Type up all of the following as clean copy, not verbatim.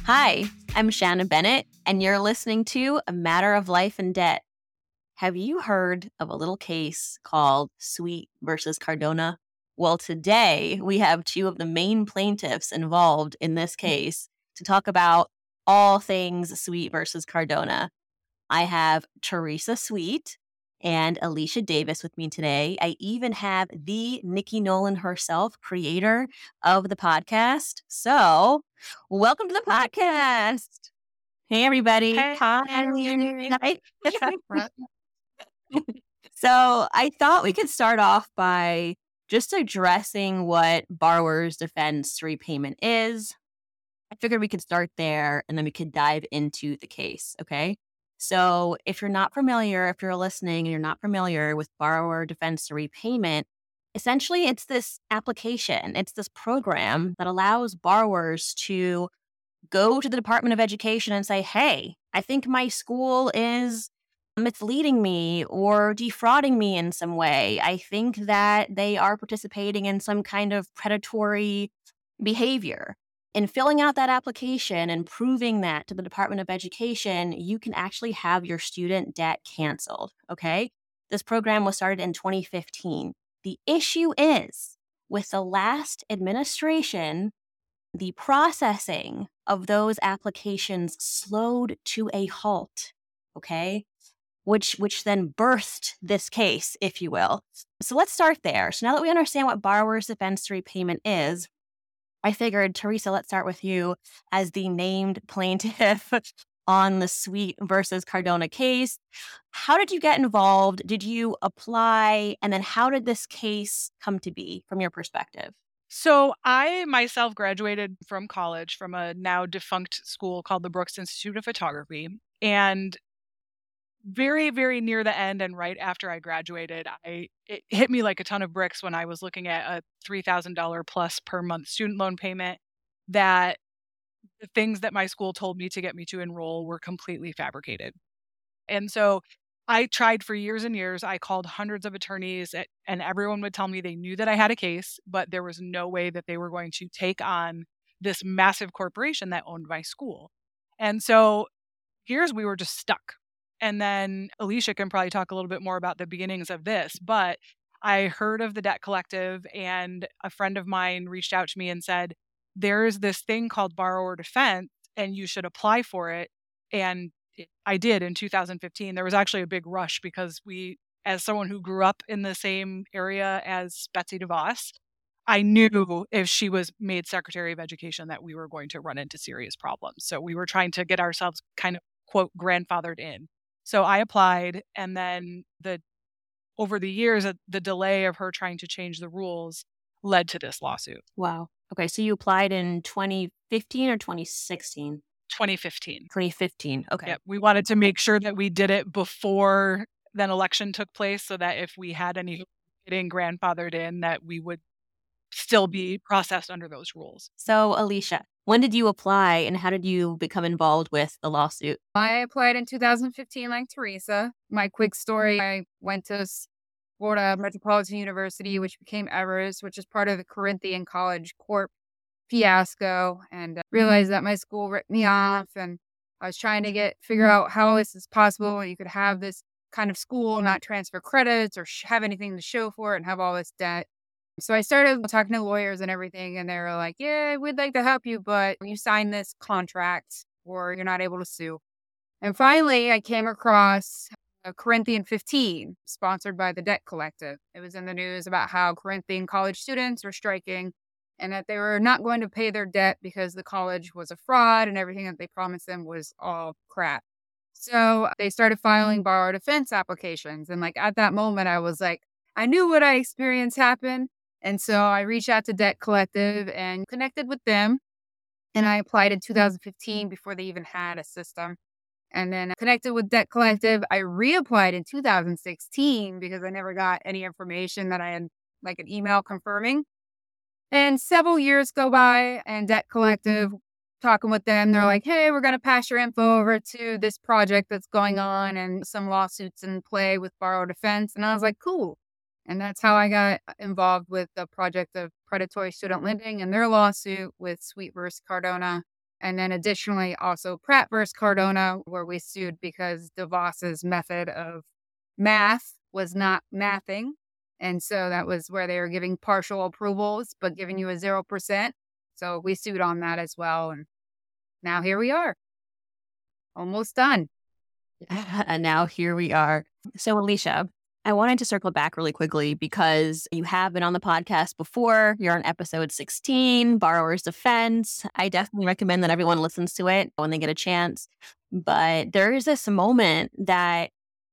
Hi, I'm Shannon Bennett, and you're listening to A Matter of Life and Debt. Have you heard of a little case called Sweet versus Cardona? Well, today we have two of the main plaintiffs involved in this case to talk about all things Sweet versus Cardona. I have Teresa Sweet and Alicia Davis with me today. I even have the Nikki Nolan herself, creator of the podcast. So, welcome to the podcast. Hey, everybody. Hey. Hi. So, I thought we could start off by just addressing what borrower's defense repayment is. I figured we could start there and then we could dive into the case. Okay. So, if you're not familiar, if you're listening and you're not familiar with borrower defense repayment, essentially it's this application, it's this program that allows borrowers to go to the Department of Education and say, hey, I think my school is misleading me or defrauding me in some way. I think that they are participating in some kind of predatory behavior. In filling out that application and proving that to the Department of Education, you can actually have your student debt canceled. Okay. This program was started in 2015. The issue is with the last administration, the processing of those applications slowed to a halt. Okay. Which then birthed this case, if you will. So let's start there. So now that we understand what borrower's defense repayment is, I figured, Teresa, let's start with you as the named plaintiff on the Sweet versus Cardona case. How did you get involved? Did you apply? And then how did this case come to be from your perspective? So I myself graduated from college from a now defunct school called the Brooks Institute of Photography. And very, very near the end and right after I graduated, it hit me like a ton of bricks when I was looking at a $3,000 plus per month student loan payment that the things that my school told me to get me to enroll were completely fabricated. And so I tried for years and years. I called hundreds of attorneys, and everyone would tell me they knew that I had a case, but there was no way that they were going to take on this massive corporation that owned my school. And so we were just stuck. And then Alicia can probably talk a little bit more about the beginnings of this, but I heard of the debt collective, and a friend of mine reached out to me and said, there's this thing called borrower defense, and you should apply for it. And I did in 2015. There was actually a big rush because as someone who grew up in the same area as Betsy DeVos, I knew if she was made Secretary of Education that we were going to run into serious problems. So we were trying to get ourselves kind of, quote, grandfathered in. So I applied, and then over the years, the delay of her trying to change the rules led to this lawsuit. Wow. Okay, so you applied in 2015 or 2016? 2015. 2015. Okay. Yep. We wanted to make sure that we did it before then election took place so that if we had any getting grandfathered in, that we would still be processed under those rules. So, Alicia, when did you apply and how did you become involved with the lawsuit? I applied in 2015 like Teresa. My quick story, I went to Florida Metropolitan University, which became Evers, which is part of the Corinthian College Corp fiasco, and realized that my school ripped me off, and I was trying to figure out how this is possible. You could have this kind of school, not transfer credits or have anything to show for it and have all this debt. So I started talking to lawyers and everything, and they were like, yeah, we'd like to help you, but you sign this contract or you're not able to sue. And finally, I came across Corinthian 15, sponsored by the Debt Collective. It was in the news about how Corinthian college students were striking and that they were not going to pay their debt because the college was a fraud and everything that they promised them was all crap. So they started filing borrower defense applications. And like at that moment, I was like, I knew what I experienced happened. And so I reached out to Debt Collective and connected with them. And I applied in 2015 before they even had a system. And then I connected with Debt Collective. I reapplied in 2016 because I never got any information that I had, like an email confirming. And several years go by, and Debt Collective, talking with them, they're like, hey, we're going to pass your info over to this project that's going on and some lawsuits in play with borrower defense. And I was like, cool. And that's how I got involved with the project of predatory student lending and their lawsuit with Sweet versus Cardona. And then additionally, also Pratt versus Cardona, where we sued because DeVos's method of math was not mathing. And so that was where they were giving partial approvals, but giving you a 0%. So we sued on that as well. And now here we are. Almost done. And now here we are. So, Alicia, I wanted to circle back really quickly because you have been on the podcast before. You're on episode 16, Borrower's Defense. I definitely recommend that everyone listens to it when they get a chance. But there is this moment that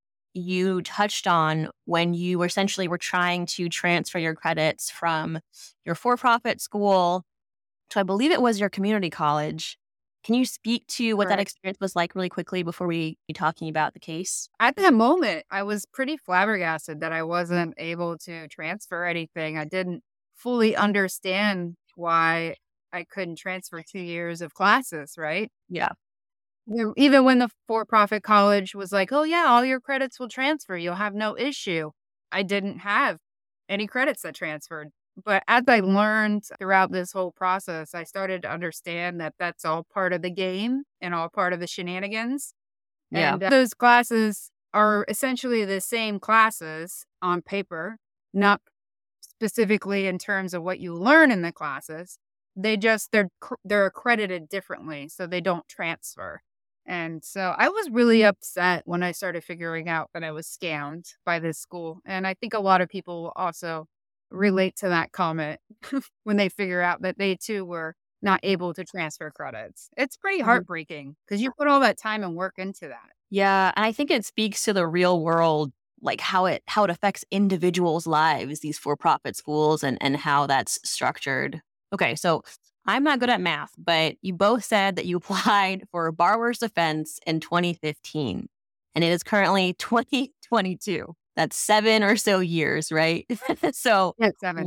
you touched on when you essentially were trying to transfer your credits from your for-profit school to, I believe it was your community college. Can you speak to what that Correct. experience was like really quickly before we be talking about the case? At that moment, I was pretty flabbergasted that I wasn't able to transfer anything. I didn't fully understand why I couldn't transfer 2 years of classes, right? Yeah. Even when the for-profit college was like, oh, yeah, all your credits will transfer. You'll have no issue. I didn't have any credits that transferred. But as I learned throughout this whole process, I started to understand that that's all part of the game and all part of the shenanigans. Yeah. And those classes are essentially the same classes on paper, not specifically in terms of what you learn in the classes. They're accredited differently, so they don't transfer. And so I was really upset when I started figuring out that I was scammed by this school. And I think a lot of people will also relate to that comment when they figure out that they too were not able to transfer credits. It's pretty heartbreaking because you put all that time and work into that. Yeah. And I think it speaks to the real world, like how it affects individuals' lives, these for-profit schools and how that's structured. Okay, so I'm not good at math, but you both said that you applied for Borrower's Defense in 2015, and it is currently 2022. That's 7 or so years, right? So Yeah, 7.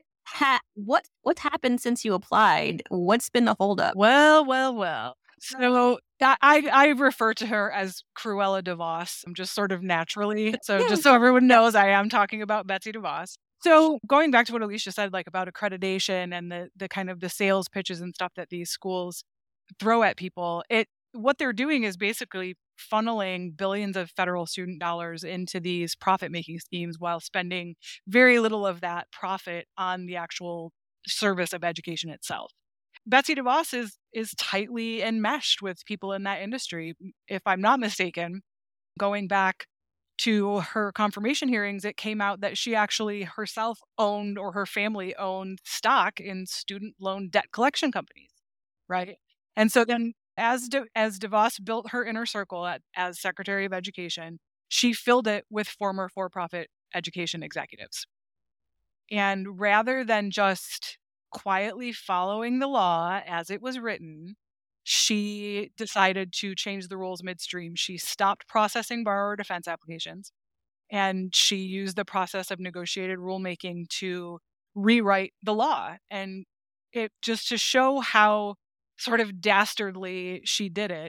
what's happened since you applied? What's been the holdup? Well. So I refer to her as Cruella DeVos, just sort of naturally. So just so everyone knows, I am talking about Betsy DeVos. So going back to what Alicia said, like about accreditation and the kind of the sales pitches and stuff that these schools throw at people, what they're doing is basically funneling billions of federal student dollars into these profit-making schemes while spending very little of that profit on the actual service of education itself. Betsy DeVos is tightly enmeshed with people in that industry. If I'm not mistaken, going back to her confirmation hearings, it came out that she actually herself owned, or her family owned, stock in student loan debt collection companies, right? And so then as DeVos built her inner circle as Secretary of Education, she filled it with former for-profit education executives. And rather than just quietly following the law as it was written, she decided to change the rules midstream. She stopped processing borrower defense applications, and she used the process of negotiated rulemaking to rewrite the law. And it just to show how sort of dastardly she did it.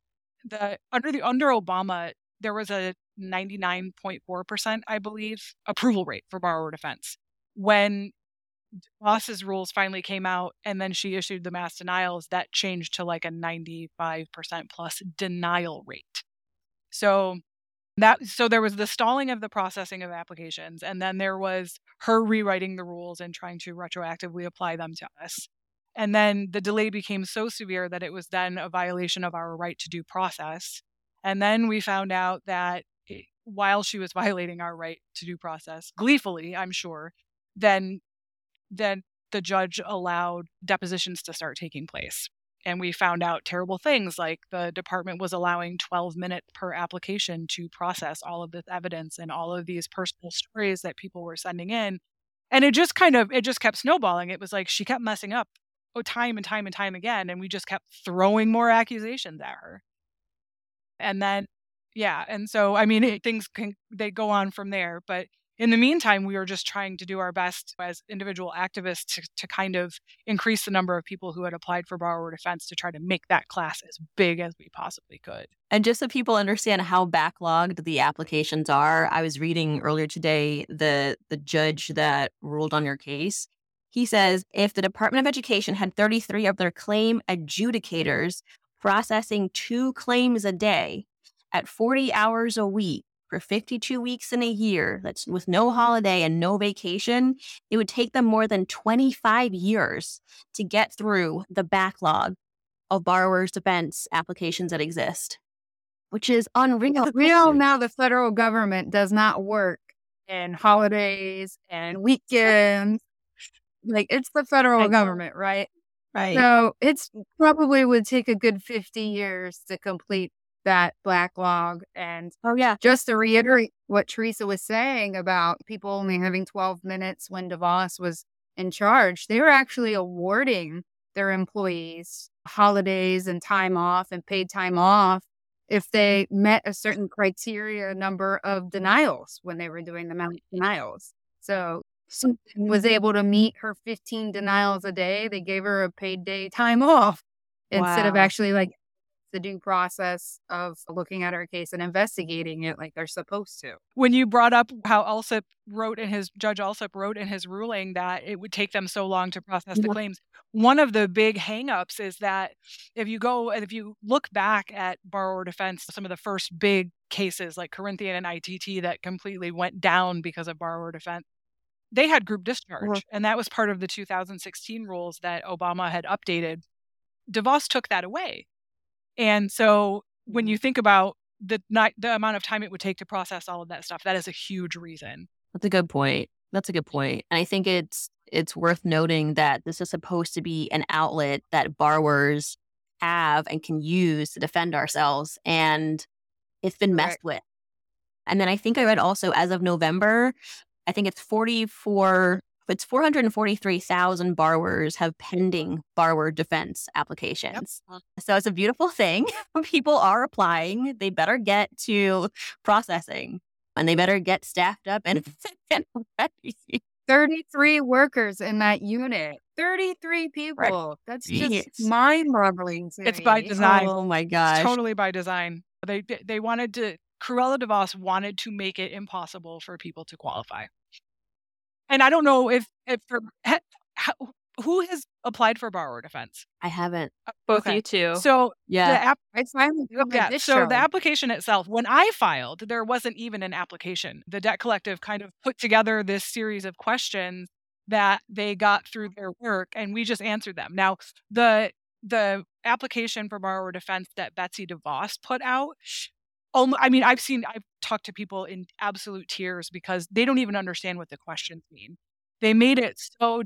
Under Obama, there was a 99.4%, I believe, approval rate for borrower defense. When DeVos's rules finally came out and then she issued the mass denials, that changed to like a 95% plus denial rate. So there was the stalling of the processing of applications, and then there was her rewriting the rules and trying to retroactively apply them to us. And then the delay became so severe that it was then a violation of our right to due process. And then we found out that while she was violating our right to due process, gleefully, I'm sure, then the judge allowed depositions to start taking place. And we found out terrible things, like the department was allowing 12 minutes per application to process all of this evidence and all of these personal stories that people were sending in. And it just kept snowballing. It was like she kept messing up time and time and time again, and we just kept throwing more accusations at her. And then, and so, I mean, they go on from there. But in the meantime, we were just trying to do our best as individual activists to kind of increase the number of people who had applied for borrower defense to try to make that class as big as we possibly could. And just so people understand how backlogged the applications are, I was reading earlier today the judge that ruled on your case. He says if the Department of Education had 33 of their claim adjudicators processing 2 claims a day at 40 hours a week for 52 weeks in a year, that's with no holiday and no vacation, it would take them more than 25 years to get through the backlog of borrowers' defense applications that exist, which is unreal. We all know the federal government does not work in holidays and weekends. Like, it's the federal government, right? Right. So it's probably would take a good 50 years to complete that backlog. And just to reiterate what Teresa was saying about people only having 12 minutes when DeVos was in charge, they were actually awarding their employees holidays and time off and paid time off if they met a certain criteria number of denials when they were doing the amount of denials. So Susan was able to meet her 15 denials a day. They gave her a paid day time off instead of actually like the due process of looking at her case and investigating it like they're supposed to. When you brought up how Judge Alsup wrote in his ruling that it would take them so long to process the claims, one of the big hangups is that if you look back at borrower defense, some of the first big cases like Corinthian and ITT that completely went down because of borrower defense, they had group discharge. And that was part of the 2016 rules that Obama had updated. DeVos took that away. And so when you think about the amount of time it would take to process all of that stuff, that is a huge reason. That's a good point. And I think it's worth noting that this is supposed to be an outlet that borrowers have and can use to defend ourselves. And it's been messed with. And then I think I read also as of November, I think it's 443,000 borrowers have pending borrower defense applications. Yep. So it's a beautiful thing. People are applying. They better get to processing and they better get staffed up and ready. 33 workers in that unit. 33 people. Right. That's just mind-boggling to me. It's by design. Oh my gosh. It's totally by design. They wanted to, Cruella DeVos wanted to make it impossible for people to qualify. And I don't know who has applied for borrower defense. I haven't. Both you two. So so the application itself, when I filed, there wasn't even an application. The Debt Collective kind of put together this series of questions that they got through their work, and we just answered them. Now, the application for borrower defense that Betsy DeVos put out, I've talked to people in absolute tears because they don't even understand what the questions mean. They made it so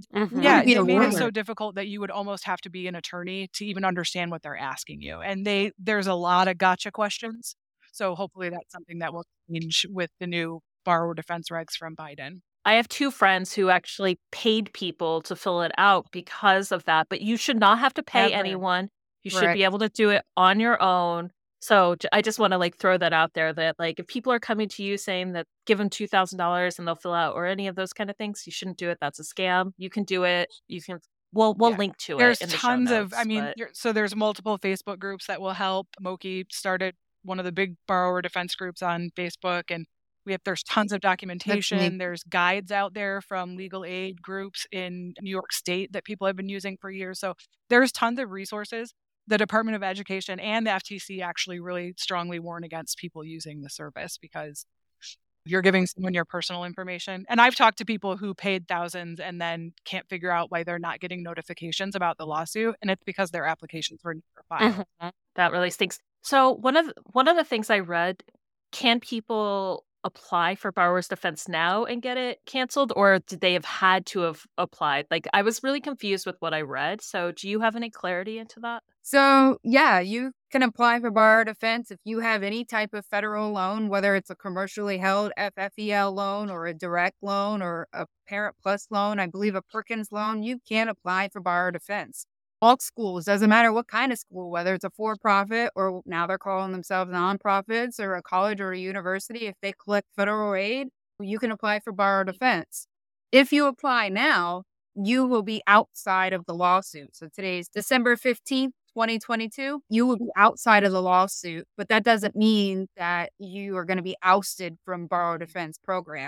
difficult that you would almost have to be an attorney to even understand what they're asking you. And there's a lot of gotcha questions. So hopefully that's something that will change with the new borrower defense regs from Biden. I have 2 friends who actually paid people to fill it out because of that. But you should not have to pay anyone. You should be able to do it on your own. So I just want to throw that out there that if people are coming to you saying that give them $2,000 and they'll fill out or any of those kind of things, you shouldn't do it. That's a scam. You can do it. You can. We'll link to there's it. There's tons of. So there's multiple Facebook groups that will help. Moki started one of the big borrower defense groups on Facebook, and there's tons of documentation. There's guides out there from legal aid groups in New York State that people have been using for years. So there's tons of resources. The Department of Education and the FTC actually really strongly warn against people using the service because you're giving someone your personal information. And I've talked to people who paid thousands and then can't figure out why they're not getting notifications about the lawsuit. And it's because their applications were never filed. That really stinks. So one of the things I read, can people apply for borrower's defense now and get it canceled, or did they have had to have applied? I was really confused with what I read. So do you have any clarity into that? So, you can apply for borrower defense if you have any type of federal loan, whether it's a commercially held FFEL loan or a direct loan or a Parent Plus loan, I believe a Perkins loan, you can apply for borrower defense. All schools, doesn't matter what kind of school, whether it's a for-profit or now they're calling themselves nonprofits or a college or a university, if they collect federal aid, you can apply for borrower defense. If you apply now, you will be outside of the lawsuit. So today's December 15th, 2022, you will be outside of the lawsuit, but that doesn't mean that you are going to be ousted from borrower defense program.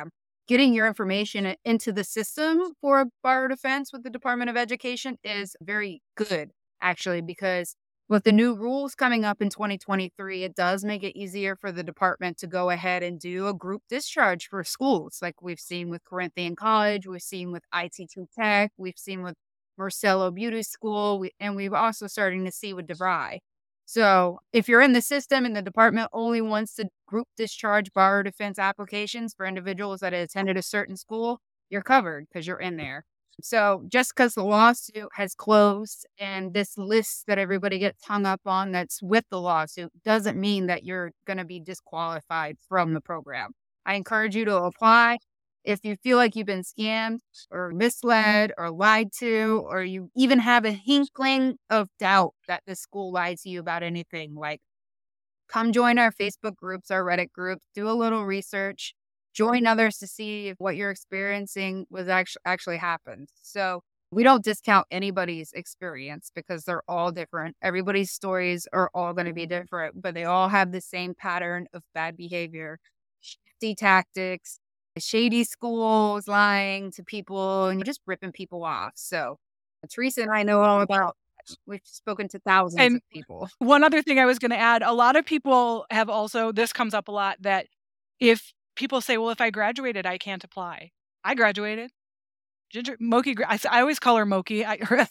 getting your information into the system for borrower defense with the Department of Education is very good, actually, because with the new rules coming up in 2023, it does make it easier for the department to go ahead and do a group discharge for schools, like we've seen with Corinthian College, we've seen with IT2 Tech, we've seen with Marcello Beauty School, and we've also starting to see with DeVry. So if you're in the system and the department only wants to group discharge borrower defense applications for individuals that had attended a certain school, you're covered because you're in there. So just because the lawsuit has closed and this list that everybody gets hung up on that's with the lawsuit doesn't mean that you're going to be disqualified from the program. I encourage you to apply. If you feel like you've been scammed or misled or lied to, or you even have a inkling of doubt that the school lied to you about anything, like come join our Facebook groups, our Reddit groups, do a little research, join others to see if what you're experiencing was actually happened. So we don't discount anybody's experience because they're all different. Everybody's stories are all going to be different, but they all have the same pattern of bad behavior, shifty tactics, shady schools, lying to people, and just ripping people off. So Teresa and I know all about. We've spoken to thousands of people. One other thing I was going to add, a lot of people have also, this comes up a lot, that if people say, well, if I graduated, I can't apply. I graduated. Ginger Moki, I always call her Moki.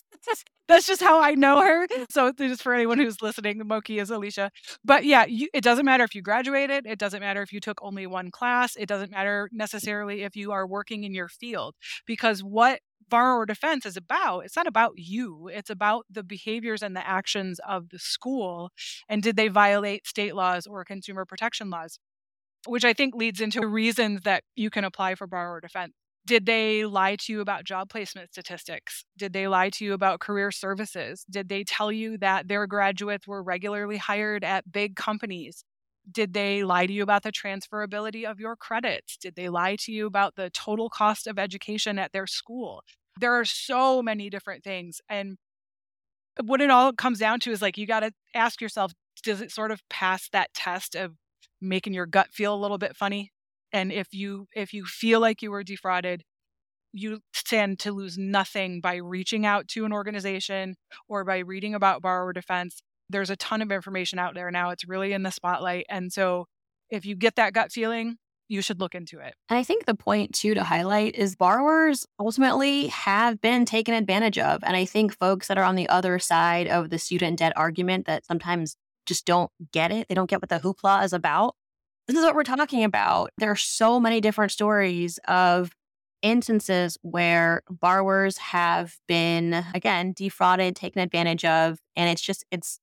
That's just how I know her. So just for anyone who's listening, Moki is Alicia. But yeah, it doesn't matter if you graduated. It doesn't matter if you took only one class. It doesn't matter necessarily if you are working in your field, because what borrower defense is about, it's not about you. It's about the behaviors and the actions of the school. And did they violate state laws or consumer protection laws? Which I think leads into reasons that you can apply for borrower defense. Did they lie to you about job placement statistics? Did they lie to you about career services? Did they tell you that their graduates were regularly hired at big companies? Did they lie to you about the transferability of your credits? Did they lie to you about the total cost of education at their school? There are so many different things. And what it all comes down to is, like, you got to ask yourself, does it sort of pass that test of making your gut feel a little bit funny? And if you feel like you were defrauded, you stand to lose nothing by reaching out to an organization or by reading about borrower defense. There's a ton of information out there now. It's really in the spotlight. And so if you get that gut feeling, you should look into it. And I think the point, too, to highlight is borrowers ultimately have been taken advantage of. And I think folks that are on the other side of the student debt argument that sometimes just don't get it, they don't get what the hoopla is about. This is what we're talking about. There are so many different stories of instances where borrowers have been, again, defrauded, taken advantage of. And it's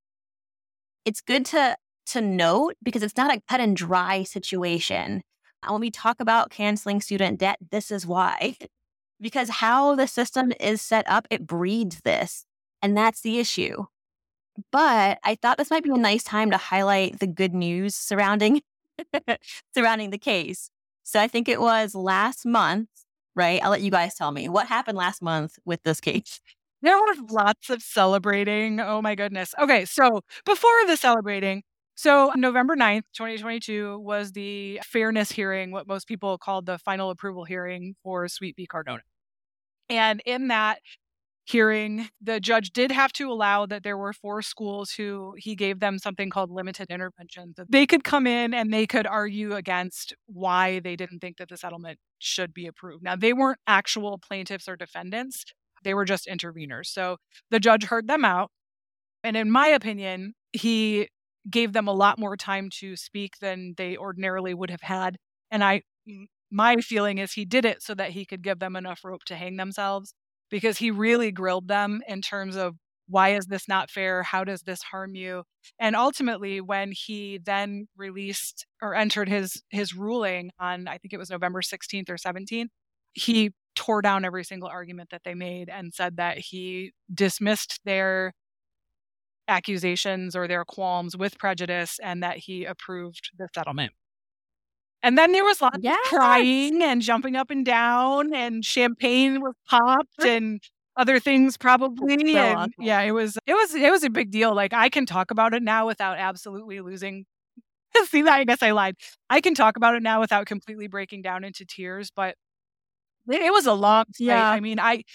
good to note, because it's not a cut and dry situation. When we talk about canceling student debt, this is why. Because how the system is set up, it breeds this. And that's the issue. But I thought this might be a nice time to highlight the good news surrounding the case. So I think it was last month, right? I'll let you guys tell me what happened last month with this case. There was lots of celebrating. Oh my goodness. Okay, so before the celebrating, so November 9th, 2022 was the fairness hearing, what most people called the final approval hearing for Sweet Pea Cardona. And in that hearing, the judge did have to allow that there were 4 schools who he gave them something called limited intervention. They could come in and they could argue against why they didn't think that the settlement should be approved. Now, they weren't actual plaintiffs or defendants. They were just interveners. So the judge heard them out. And in my opinion, he gave them a lot more time to speak than they ordinarily would have had. And my feeling is he did it so that he could give them enough rope to hang themselves, because he really grilled them in terms of, why is this not fair? How does this harm you? And ultimately, when he then released or entered his ruling on, I think it was November 16th or 17th, he tore down every single argument that they made and said that he dismissed their accusations or their qualms with prejudice, and that he approved the settlement. And then there was lots of crying and jumping up and down, and champagne was popped and other things probably. So and awesome. yeah, it was a big deal. Like, I can talk about it now without absolutely losing. See that? I guess I lied. I can talk about it now without completely breaking down into tears, but It was a long fight. Yeah. I mean, I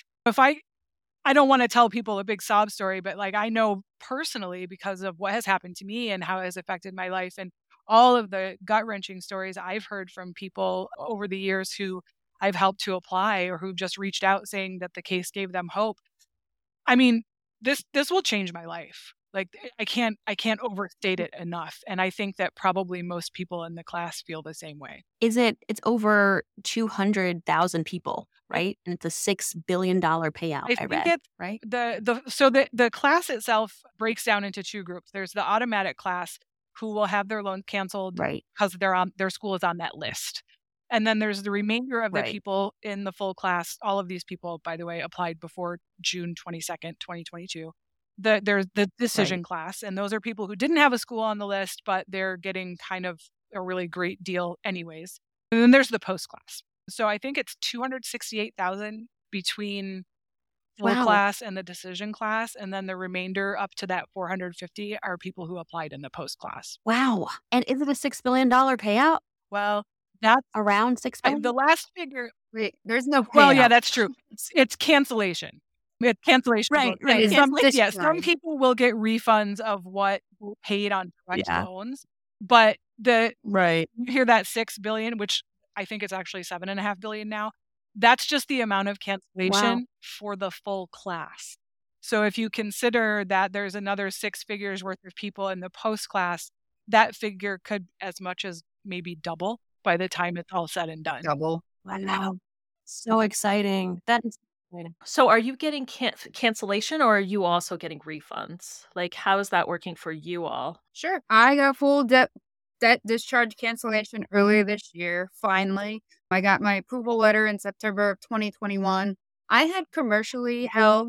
don't want to tell people a big sob story, but like I know personally because of what has happened to me and how it has affected my life and all of the gut-wrenching stories I've heard from people over the years who I've helped to apply or who've just reached out saying that the case gave them hope. I mean, this will change my life. Like I can't overstate it enough. And I think that probably most people in the class feel the same way. It's over 200,000 people, right? And it's a $6 billion payout, I read, right? The class itself breaks down into two groups. There's the automatic class who will have their loan canceled because their school is on that list. And then there's the remainder of the people in the full class. All of these people, by the way, applied before June 22nd, 2022. There's the decision class, and those are people who didn't have a school on the list, but they're getting kind of a really great deal anyways. And then there's the post class. So I think it's 268,000 between full class and the decision class, and then the remainder up to that 450 are people who applied in the post class. Wow. And is it a $6 billion payout? Well, that's around $6 billion. The last figure. Wait, there's no payout. Well, yeah, that's true. It's cancellation. It's cancellation. Right. Some people will get refunds of what paid on direct loans, but you hear that $6 billion, which I think it's actually $7.5 billion now. That's just the amount of cancellation for the full class. So if you consider that there's another 6 figures worth of people in the post class, that figure could as much as maybe double by the time it's all said and done. Double. Wow. So exciting. That is exciting. So are you getting cancellation or are you also getting refunds? Like, how is that working for you all? Sure. I got full debt discharge cancellation earlier this year. Finally, I got my approval letter in September of 2021. I had commercially held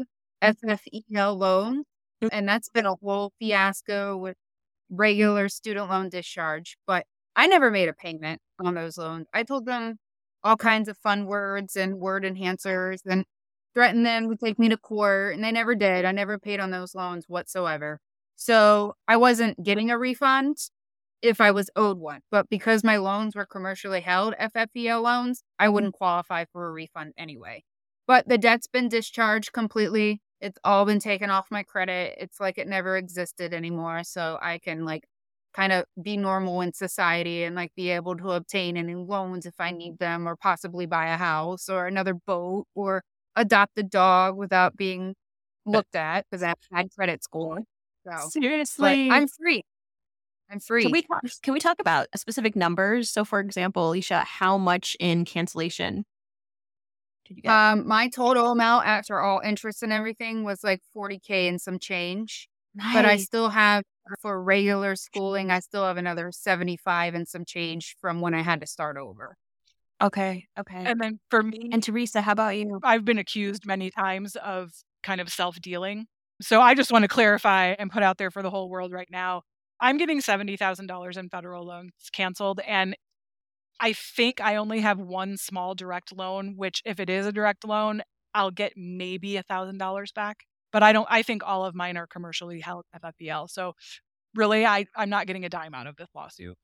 FFEL loans, and that's been a whole fiasco with regular student loan discharge, but I never made a payment on those loans. I told them all kinds of fun words and word enhancers and threatened them to take me to court, and they never did. I never paid on those loans whatsoever. So I wasn't getting a refund if I was owed one. But because my loans were commercially held FFEL loans, I wouldn't qualify for a refund anyway. But the debt's been discharged completely. It's all been taken off my credit. It's like it never existed anymore. So I can kind of be normal in society and be able to obtain any loans if I need them, or possibly buy a house or another boat or adopt a dog without being looked at because I have a bad credit score. So, seriously, I'm free. I'm free. Can we talk about specific numbers? So, for example, Alicia, how much in cancellation did you get? My total amount after all interest and everything was $40K and some change. Nice. But I still have, for regular schooling, I still have another 75 and some change from when I had to start over. Okay. And then for me, and Teresa, how about you? I've been accused many times of kind of self-dealing. So I just want to clarify and put out there for the whole world right now, I'm getting $70,000 in federal loans canceled. And I think I only have one small direct loan, which if it is a direct loan, I'll get maybe $1,000 back. But I think all of mine are commercially held FFEL. So really, I'm not getting a dime out of this lawsuit.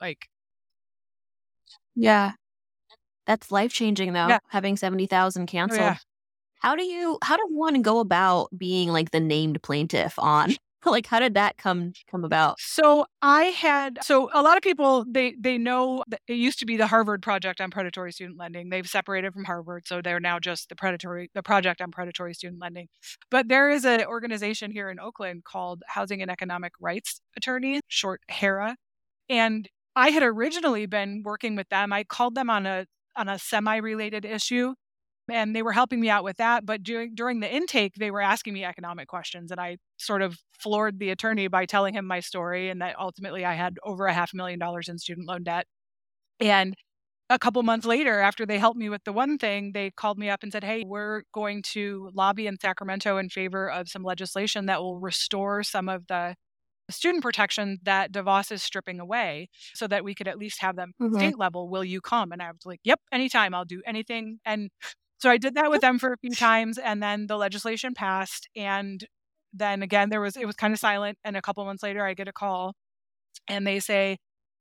Yeah. That's life-changing though, having 70,000 canceled. Oh, yeah. How does one go about being the named plaintiff on? How did that come about? So a lot of people, they know that it used to be the Harvard Project on Predatory Student Lending. They've separated from Harvard, so they're now just the Project on Predatory Student Lending. But there is an organization here in Oakland called Housing and Economic Rights Attorneys, short HERA. And I had originally been working with them. I called them on a semi-related issue, and they were helping me out with that. But during the intake, they were asking me economic questions, and I sort of floored the attorney by telling him my story and that ultimately I had over $500,000 in student loan debt. And a couple months later, after they helped me with the one thing, they called me up and said, hey, we're going to lobby in Sacramento in favor of some legislation that will restore some of the student protection that DeVos is stripping away so that we could at least have them state level. Will you come? And I was like, yep, anytime, I'll do anything. And so I did that with them for a few times, and then the legislation passed. And then again, it was kind of silent. And a couple months later, I get a call and they say,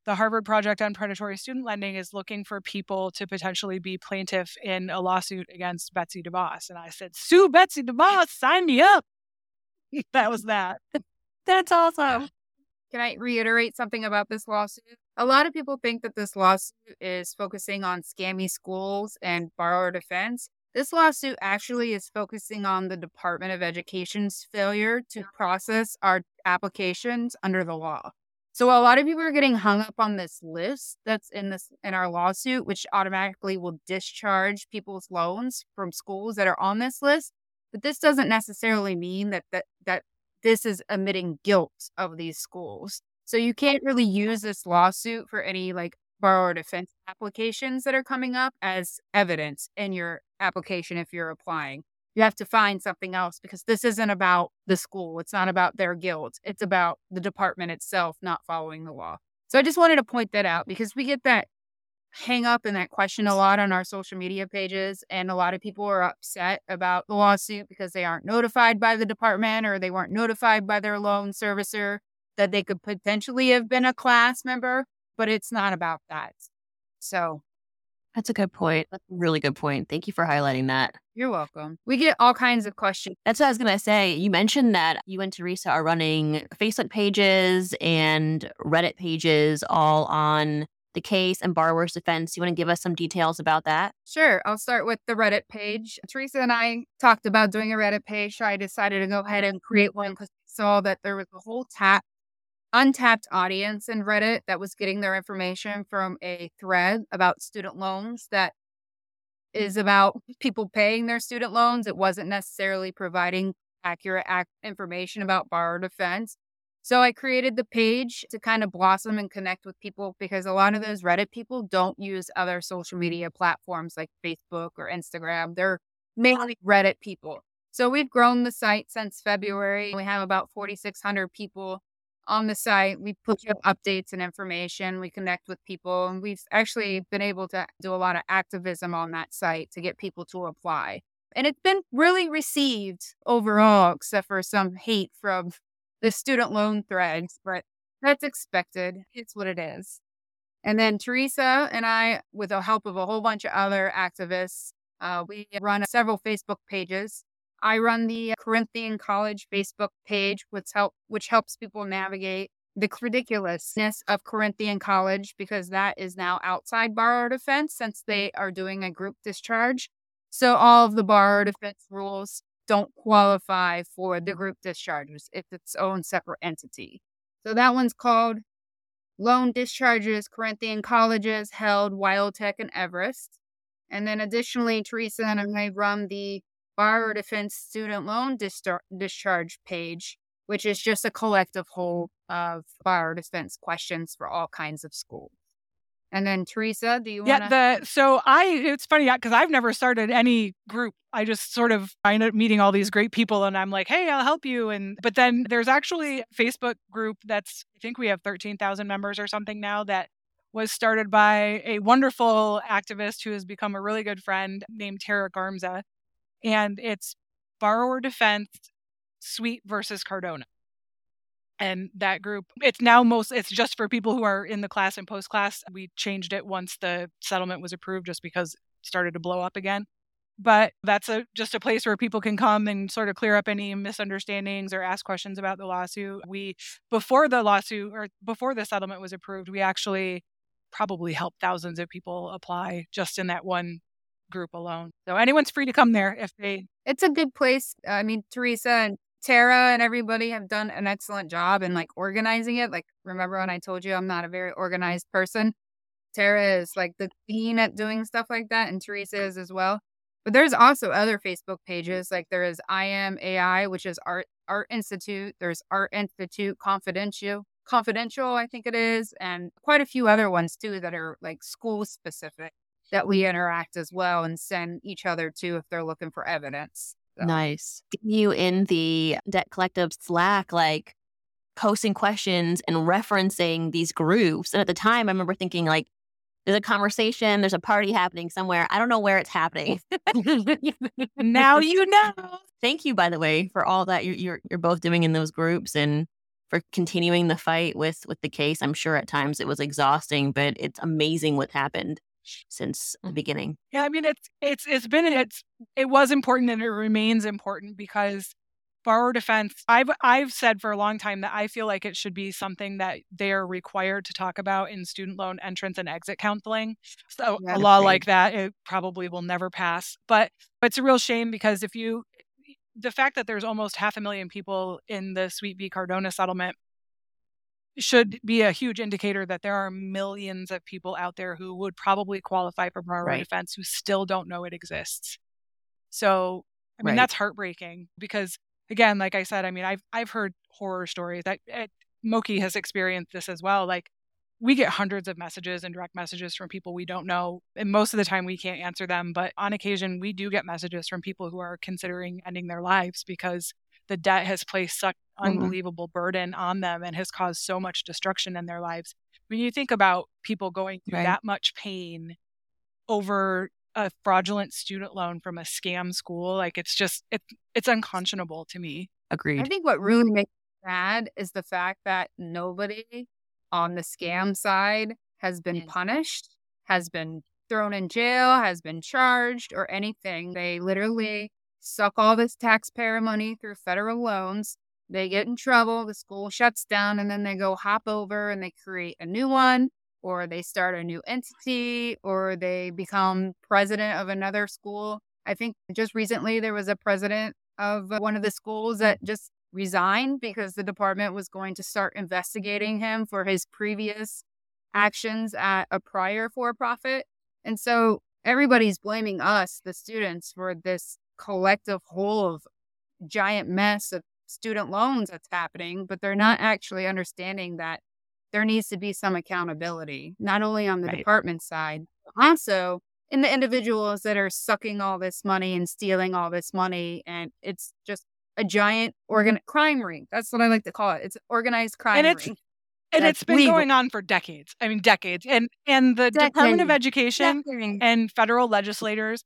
the Harvard Project on Predatory Student Lending is looking for people to potentially be plaintiff in a lawsuit against Betsy DeVos. And I said, sue Betsy DeVos, sign me up. That was that. That's awesome. Can I reiterate something about this lawsuit? A lot of people think that this lawsuit is focusing on scammy schools and borrower defense. This lawsuit actually is focusing on the Department of Education's failure to process our applications under the law. So a lot of people are getting hung up on this list that's in our lawsuit, which automatically will discharge people's loans from schools that are on this list. But this doesn't necessarily mean that this is admitting guilt of these schools. So you can't really use this lawsuit for any like borrower defense applications that are coming up as evidence in your application if you're applying. You have to find something else because this isn't about the school. It's not about their guilt. It's about the department itself not following the law. So I just wanted to point that out because we get that hang up and that question a lot on our social media pages. And a lot of people are upset about the lawsuit because they aren't notified by the department or they weren't notified by their loan servicer that they could potentially have been a class member, but it's not about that. So that's a good point. That's a really good point. Thank you for highlighting that. You're welcome. We get all kinds of questions. That's what I was going to say. You mentioned that you and Teresa are running Facebook pages and Reddit pages all on the case and borrower's defense. You want to give us some details about that? Sure. I'll start with the Reddit page. Teresa and I talked about doing a Reddit page. So I decided to go ahead and create one because I saw that there was a whole untapped audience in Reddit that was getting their information from a thread about student loans that is about people paying their student loans. It wasn't necessarily providing accurate information about borrower defense. So I created the page to kind of blossom and connect with people because a lot of those Reddit people don't use other social media platforms like Facebook or Instagram. They're mainly Reddit people. So we've grown the site since February. We have about 4,600 people on the site. We put up updates and information. We connect with people. And we've actually been able to do a lot of activism on that site to get people to apply. And it's been really received overall, except for some hate from the student loan threads. But that's expected. It's what it is. And then Teresa and I, with the help of a whole bunch of other activists, we run several Facebook pages. I run the Corinthian College Facebook page, which helps people navigate the ridiculousness of Corinthian College because that is now outside borrower defense since they are doing a group discharge. So all of the borrower defense rules don't qualify for the group discharges. It's its own separate entity. So that one's called Loan Discharges Corinthian Colleges Held Wyotek and Everest. And then additionally, Teresa and I run the Borrower Defense Student Loan Discharge page, which is just a collective whole of borrower defense questions for all kinds of schools. And then Teresa, do you want to? It's funny because I've never started any group. I just sort of end up meeting all these great people and I'm like, hey, I'll help you. But then there's actually a Facebook group I think we have 13,000 members or something now that was started by a wonderful activist who has become a really good friend named Tara Garmza. And it's Borrower Defense Sweet versus Cardona. And that group, it's just for people who are in the class and post-class. We changed it once the settlement was approved just because it started to blow up again. But that's just a place where people can come and sort of clear up any misunderstandings or ask questions about the lawsuit. Before the settlement was approved, we actually probably helped thousands of people apply just in that one group alone. So anyone's free to come there if they... It's a good place. I mean, Teresa and Tara and everybody have done an excellent job in organizing it. Remember when I told you I'm not a very organized person? Tara is the queen at doing stuff like that, and Teresa is as well. But there's also other Facebook pages. There is I Am AI, which is Art Institute. There's Art Institute Confidential, I think it is, and quite a few other ones too that are school specific that we interact as well and send each other to if they're looking for evidence. So. Nice. You in the Debt Collective Slack, posting questions and referencing these groups. And at the time, I remember thinking there's a conversation, there's a party happening somewhere. I don't know where it's happening. Now you know. Thank you, by the way, for all that you're both doing in those groups and for continuing the fight with the case. I'm sure at times it was exhausting, but it's amazing what happened since the beginning. Yeah, I mean, it was important and it remains important because borrower defense, I've said for a long time that I feel like it should be something that they're required to talk about in student loan entrance and exit counseling. So Yeah, a law like that, it probably will never pass. But it's a real shame because the fact that there's almost 500,000 people in the Sweet V Cardona settlement should be a huge indicator that there are millions of people out there who would probably qualify for borrower defense who still don't know it exists. So, I mean, that's heartbreaking because, again, like I said, I mean, I've heard horror stories that Moki has experienced this as well. Like, we get hundreds of messages and direct messages from people we don't know, and most of the time we can't answer them. But on occasion, we do get messages from people who are considering ending their lives because the debt has placed such unbelievable burden on them and has caused so much destruction in their lives. When you think about people going through that much pain over a fraudulent student loan from a scam school, like it's unconscionable to me. Agreed. I think what really makes me sad is the fact that nobody on the scam side has been punished, has been thrown in jail, has been charged or anything. They literally suck all this taxpayer money through federal loans. They get in trouble, the school shuts down, and then they go hop over and they create a new one, or they start a new entity, or they become president of another school. I think just recently there was a president of one of the schools that just resigned because the department was going to start investigating him for his previous actions at a prior for-profit. And so everybody's blaming us, the students, for this collective whole of giant mess of student loans that's happening, but they're not actually understanding that there needs to be some accountability, not only on the department side, but also in the individuals that are sucking all this money and stealing all this money. And it's just a giant crime ring. That's what I like to call it. It's an organized crime ring. And it's been going on for decades. I mean, decades. And the Department of Education and federal legislators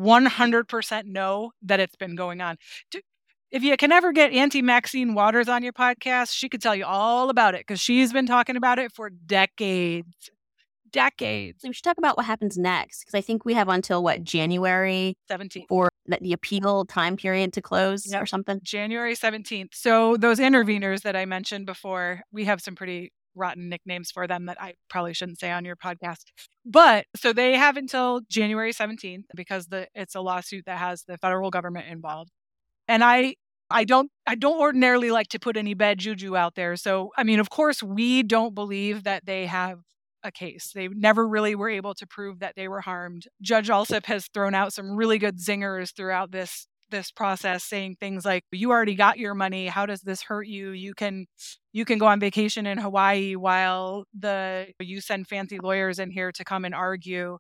100% know that it's been going on. If you can ever get Auntie Maxine Waters on your podcast, she could tell you all about it because she's been talking about it for decades. Decades. So we should talk about what happens next because I think we have until January 17th for the appeal time period to close or something. January 17th. So those interveners that I mentioned before, we have some pretty rotten nicknames for them that I probably shouldn't say on your podcast. But so they have until January 17th because it's a lawsuit that has the federal government involved. And I don't ordinarily like to put any bad juju out there. So, I mean, of course, we don't believe that they have a case. They never really were able to prove that they were harmed. Judge Alsup has thrown out some really good zingers throughout this process, saying things like, you already got your money. How does this hurt you? You can go on vacation in Hawaii while you send fancy lawyers in here to come and argue.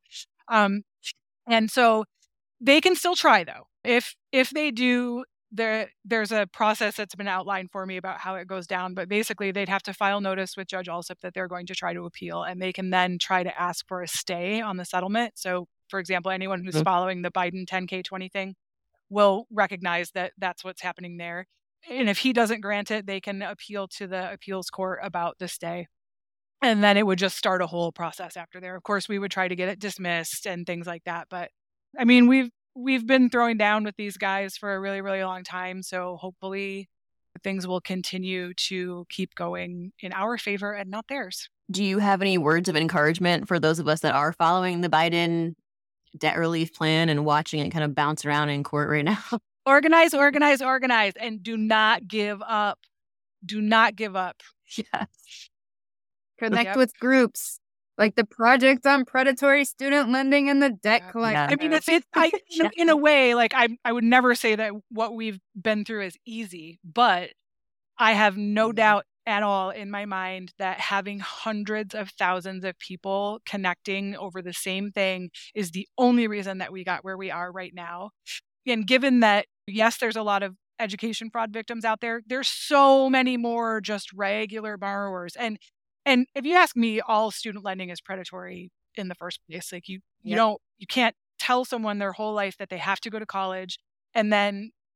And so they can still try, though. If they do, there's a process that's been outlined for me about how it goes down, but basically they'd have to file notice with Judge Alsup that they're going to try to appeal, and they can then try to ask for a stay on the settlement. So, for example, anyone who's following the Biden 10K20 thing will recognize that that's what's happening there. And if he doesn't grant it, they can appeal to the appeals court about the stay. And then it would just start a whole process after there. Of course, we would try to get it dismissed and things like that. But I mean, we've been throwing down with these guys for a really, really long time. So hopefully things will continue to keep going in our favor and not theirs. Do you have any words of encouragement for those of us that are following the Biden debt relief plan and watching it kind of bounce around in court right now? Organize, organize, organize, and do not give up. Do not give up. Yes. Connect with groups. Like the Project on Predatory Student Lending and the Debt Collector. I mean, in a way, like I would never say that what we've been through is easy, but I have no doubt at all in my mind that having hundreds of thousands of people connecting over the same thing is the only reason that we got where we are right now. And given that, yes, there's a lot of education fraud victims out there, there's so many more just regular borrowers. And if you ask me, all student lending is predatory in the first place. Like you can't tell someone their whole life that they have to go to college and then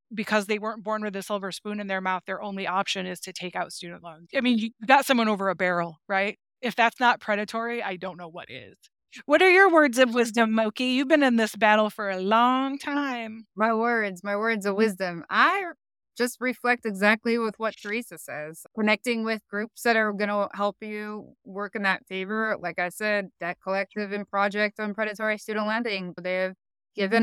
because they weren't born with a silver spoon in their mouth, their only option is to take out student loans. I mean, you got someone over a barrel, right? If that's not predatory, I don't know what is. What are your words of wisdom, Moki? You've been in this battle for a long time. My words of wisdom. I just reflect exactly with what Teresa says. Connecting with groups that are going to help you work in that favor. Like I said, Debt Collective and Project on Predatory Student Lending, they've given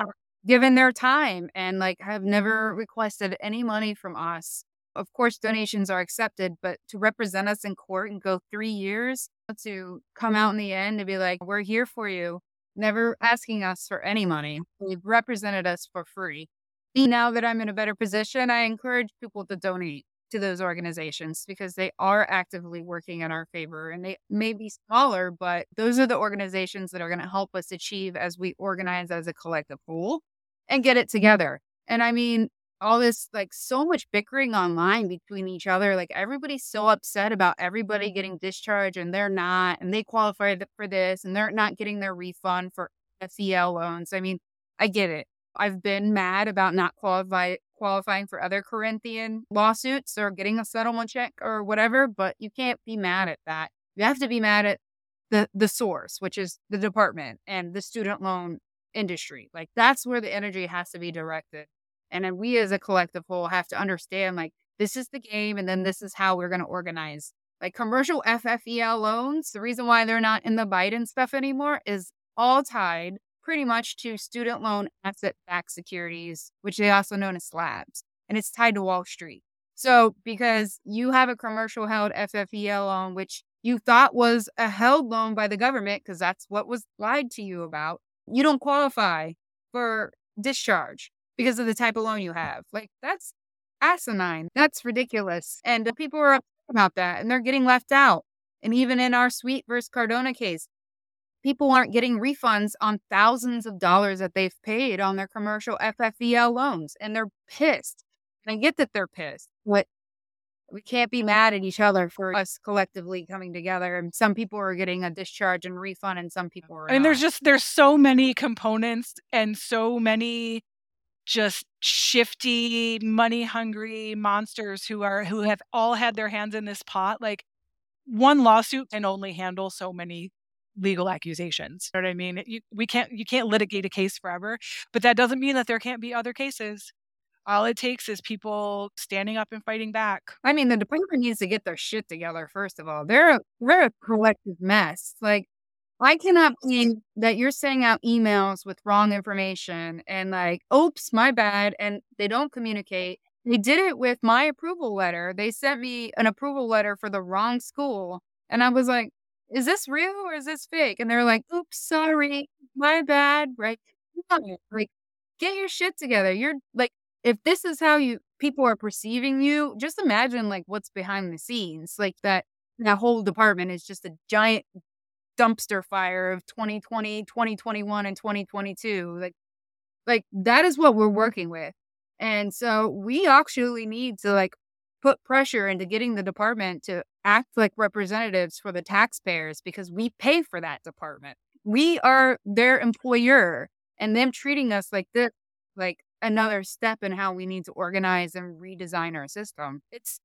their time and like have never requested any money from us. Of course, donations are accepted, but to represent us in court and go 3 years to come out in the end and be like, we're here for you, never asking us for any money. They've represented us for free. Now that I'm in a better position, I encourage people to donate to those organizations because they are actively working in our favor, and they may be smaller, but those are the organizations that are going to help us achieve as we organize as a collective whole and get it together. And I mean, all this, like, so much bickering online between each other. Like, everybody's so upset about everybody getting discharged and they're not, and they qualified for this and they're not getting their refund for FEL loans. I mean, I get it. I've been mad about not qualifying for other Corinthian lawsuits or getting a settlement check or whatever, but you can't be mad at that. You have to be mad at the source, which is the department and the student loan industry. Like, that's where the energy has to be directed. And then we as a collective whole have to understand, like, this is the game and then this is how we're going to organize. Like, commercial FFEL loans, the reason why they're not in the Biden stuff anymore is all tied pretty much to student loan asset-backed securities, which they also known as slabs. And it's tied to Wall Street. So because you have a commercial held FFEL loan, which you thought was a held loan by the government, because that's what was lied to you about, you don't qualify for discharge because of the type of loan you have. Like, that's asinine. That's ridiculous. And people are upset about that, and they're getting left out. And even in our Sweet versus Cardona case, people aren't getting refunds on thousands of dollars that they've paid on their commercial FFEL loans, and they're pissed. And I get that they're pissed, but we can't be mad at each other for us collectively coming together. And some people are getting a discharge and refund, and some people are and not. There's so many components and so many just shifty, money-hungry monsters who have all had their hands in this pot. Like, one lawsuit can only handle so many legal accusations. You know what I mean? You can't litigate a case forever, but that doesn't mean that there can't be other cases. All it takes is people standing up and fighting back. I mean, the department needs to get their shit together, first of all. They're a collective mess. Like, I cannot believe that you're sending out emails with wrong information and like, oops, my bad. And they don't communicate. They did it with my approval letter. They sent me an approval letter for the wrong school. And I was like, is this real or is this fake? And they're like, oops, sorry, my bad. Right? No, like, get your shit together. You're like, if this is how people are perceiving you, just imagine like what's behind the scenes. Like that whole department is just a giant dumpster fire of 2020, 2021, and 2022. Like that is what we're working with. And so we actually need to like put pressure into getting the department to act like representatives for the taxpayers, because we pay for that department. We are their employer, and them treating us like this, like another step in how we need to organize and redesign our system. It's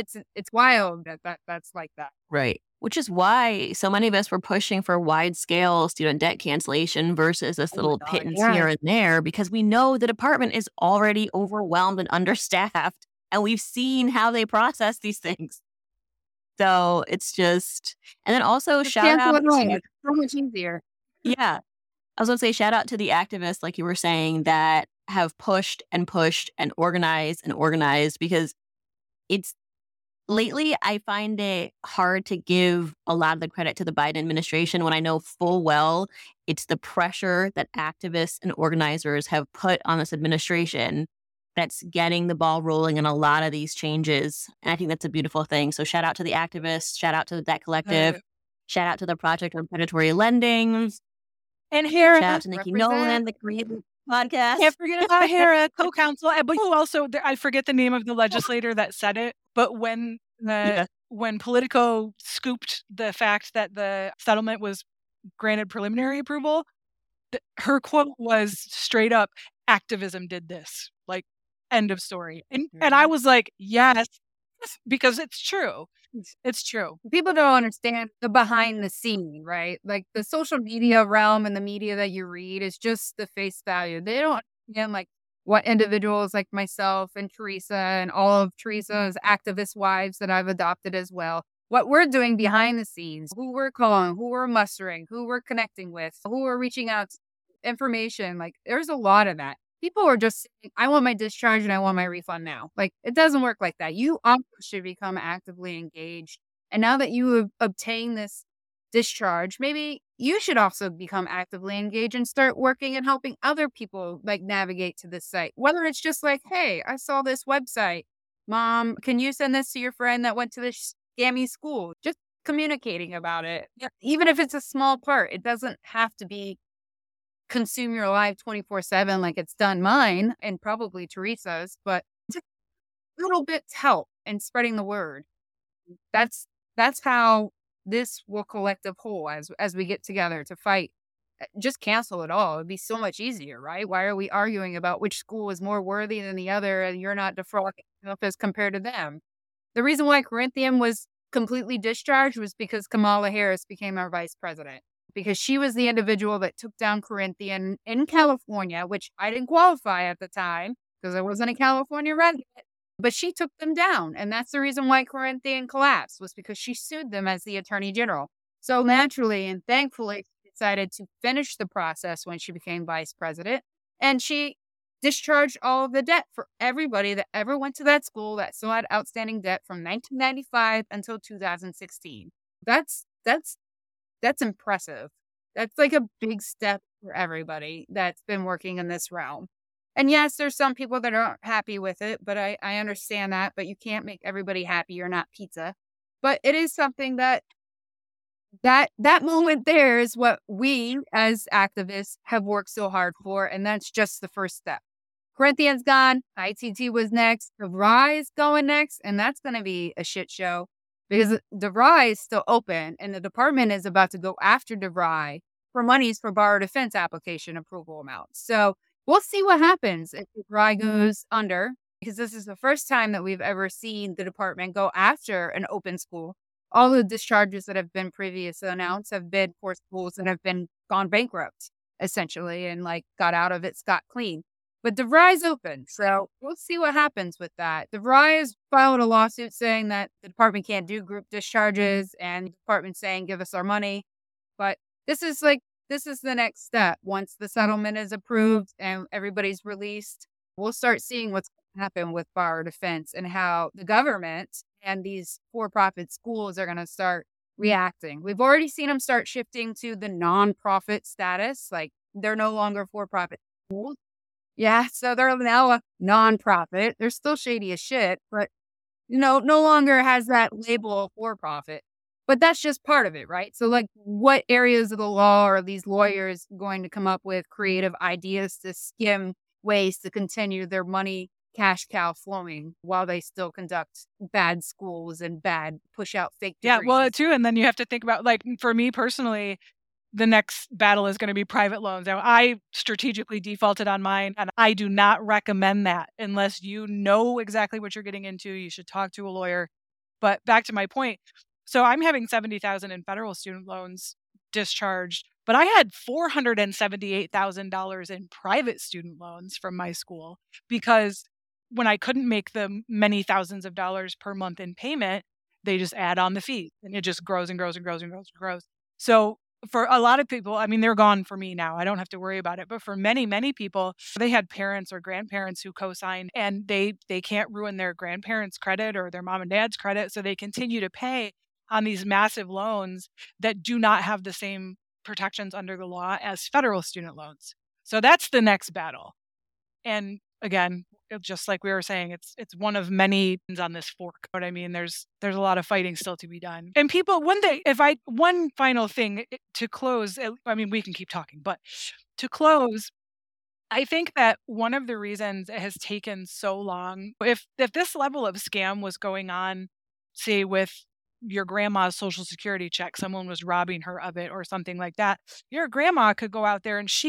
wild that's like that. Right. Which is why so many of us were pushing for wide-scale student debt cancellation versus this little pittance here and there, because we know the department is already overwhelmed and understaffed, and we've seen how they process these things. So it's just, and then also shout out to, so much easier. Yeah. I was going to say, shout out to the activists, like you were saying, that have pushed and organized, because it's, lately, I find it hard to give a lot of the credit to the Biden administration when I know full well it's the pressure that activists and organizers have put on this administration that's getting the ball rolling in a lot of these changes. And I think that's a beautiful thing. So shout out to the activists, shout out to the Debt Collective, shout out to the Project on Predatory Lending. And Hera. Shout out to Nikki Nolan, the creative podcast. Can't forget about Hera, co-counsel. But also, I forget the name of the legislator that said it, but when Politico scooped the fact that the settlement was granted preliminary approval, her quote was straight up, activism did this. Like, End of story. And I was like, yes, because it's true. It's true. People don't understand the behind the scene, right? Like the social media realm and the media that you read is just the face value. They don't understand like what individuals like myself and Teresa and all of Teresa's activist wives that I've adopted as well, what we're doing behind the scenes, who we're calling, who we're mustering, who we're connecting with, who we're reaching out to, information. Like there's a lot of that. People are just saying, I want my discharge and I want my refund now. Like it doesn't work like that. You also should become actively engaged. And now that you have obtained this discharge, maybe you should also become actively engaged and start working and helping other people like navigate to this site. Whether it's just like, hey, I saw this website. Mom, can you send this to your friend that went to this scammy school? Just communicating about it. Even if it's a small part, it doesn't have to be consume your life 24/7 like it's done mine and probably Teresa's, but just a little bit to help in spreading the word. That's how this will collective whole as we get together to fight. Just cancel it all. It'd be so much easier, right? Why are we arguing about which school is more worthy than the other and you're not defrauding enough as compared to them? The reason why Corinthian was completely discharged was because Kamala Harris became our vice president. Because she was the individual that took down Corinthian in California, which I didn't qualify at the time because I wasn't a California resident. But she took them down. And that's the reason why Corinthian collapsed, was because she sued them as the attorney general. So naturally and thankfully, she decided to finish the process when she became vice president. And she discharged all of the debt for everybody that ever went to that school that still had outstanding debt from 1995 until 2016. That's impressive. That's like a big step for everybody that's been working in this realm. And yes, there's some people that aren't happy with it, but I understand that. But you can't make everybody happy. You're not pizza. But it is something that moment there is what we as activists have worked so hard for. And that's just the first step. Corinthian's gone. ITT was next. DeVry is going next. And that's going to be a shit show. Because DeVry is still open, and the department is about to go after DeVry for monies for borrower defense application approval amounts. So we'll see what happens if DeVry goes under, because this is the first time that we've ever seen the department go after an open school. All the discharges that have been previously announced have been for schools that have been gone bankrupt, essentially, and like got out of it scot clean. But DeVry's open, so we'll see what happens with that. DeVry has filed a lawsuit saying that the department can't do group discharges, and the department saying, give us our money. But this is the next step. Once the settlement is approved and everybody's released, we'll start seeing what's going to happen with borrower defense and how the government and these for-profit schools are going to start reacting. We've already seen them start shifting to the nonprofit status, like they're no longer for-profit schools. Yeah, so they're now a nonprofit. They're still shady as shit, but no longer has that label of for-profit. But that's just part of it, right? So like what areas of the law are these lawyers going to come up with creative ideas to skim ways to continue their money cash cow flowing while they still conduct bad schools and bad push out fake degrees? Yeah, well, too. And then you have to think about, like, for me personally, the next battle is going to be private loans. Now, I strategically defaulted on mine, and I do not recommend that unless you know exactly what you're getting into. You should talk to a lawyer. But back to my point. So I'm having $70,000 in federal student loans discharged, but I had $478,000 in private student loans from my school because when I couldn't make the many thousands of dollars per month in payment, they just add on the fees, and it just grows and grows and grows and grows and grows. So for a lot of people, I mean, they're gone for me now. I don't have to worry about it. But for many, many people, they had parents or grandparents who co-signed, and they can't ruin their grandparents' credit or their mom and dad's credit. So they continue to pay on these massive loans that do not have the same protections under the law as federal student loans. So that's the next battle. And again, just like we were saying, it's one of many on this fork. But I mean, there's a lot of fighting still to be done. And people, one final thing to close, I mean, we can keep talking, but to close, I think that one of the reasons it has taken so long, if this level of scam was going on, say with your grandma's Social Security check, someone was robbing her of it or something like that, your grandma could go out there and she could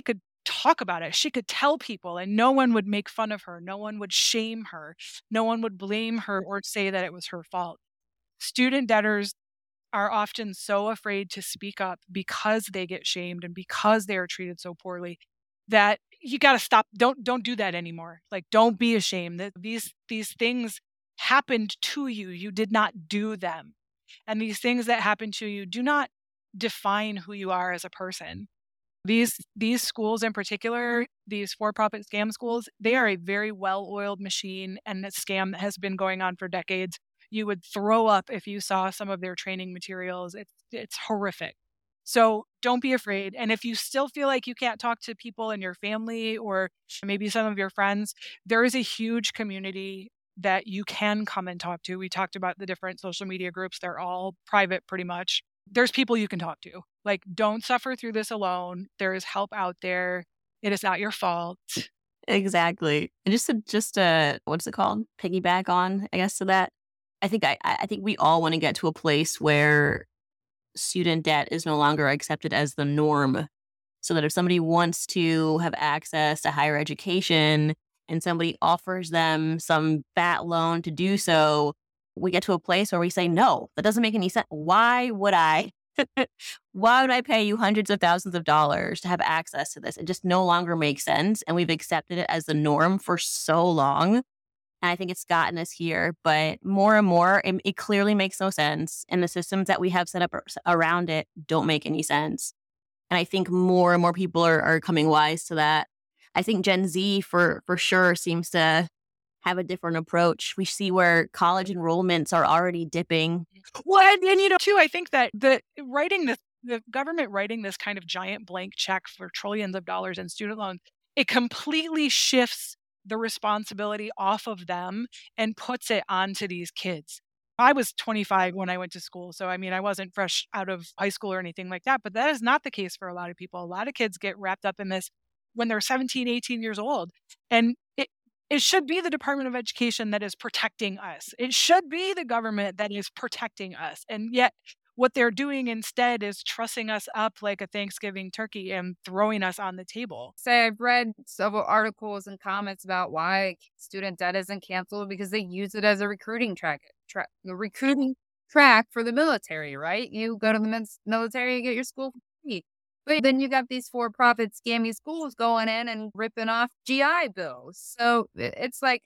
talk about it. She could tell people and no one would make fun of her. No one would shame her. No one would blame her or say that it was her fault. Student debtors are often so afraid to speak up because they get shamed and because they are treated so poorly that you got to stop. Don't do that anymore. Like, don't be ashamed that these things happened to you. You did not do them. And these things that happen to you do not define who you are as a person. These schools in particular, these for-profit scam schools, they are a very well-oiled machine and a scam that has been going on for decades. You would throw up if you saw some of their training materials. It's horrific. So don't be afraid. And if you still feel like you can't talk to people in your family or maybe some of your friends, there is a huge community that you can come and talk to. We talked about the different social media groups. They're all private pretty much. There's people you can talk to. Like, don't suffer through this alone. There is help out there. It is not your fault. Exactly. And just to what's it called? Piggyback on, I guess, to that. I think we all want to get to a place where student debt is no longer accepted as the norm. So that if somebody wants to have access to higher education and somebody offers them some fat loan to do so, we get to a place where we say, no, that doesn't make any sense. Why would I? Why would I pay you hundreds of thousands of dollars to have access to this? It just no longer makes sense. And we've accepted it as the norm for so long. And I think it's gotten us here. But more and more, it clearly makes no sense. And the systems that we have set up around it don't make any sense. And I think more and more people are coming wise to that. I think Gen Z for sure seems to have a different approach. We see where college enrollments are already dipping. Well, and too, I think that the government writing this kind of giant blank check for trillions of dollars in student loans, it completely shifts the responsibility off of them and puts it onto these kids. I was 25 when I went to school. So, I mean, I wasn't fresh out of high school or anything like that, but that is not the case for a lot of people. A lot of kids get wrapped up in this when they're 17, 18 years old. And it should be the Department of Education that is protecting us. It should be the government that is protecting us. And yet what they're doing instead is trussing us up like a Thanksgiving turkey and throwing us on the table. Say I've read several articles and comments about why student debt isn't canceled because they use it as a recruiting track for the military, right? You go to the military, you get your school for free. But then you got these for-profit scammy schools going in and ripping off GI Bills. So it's like,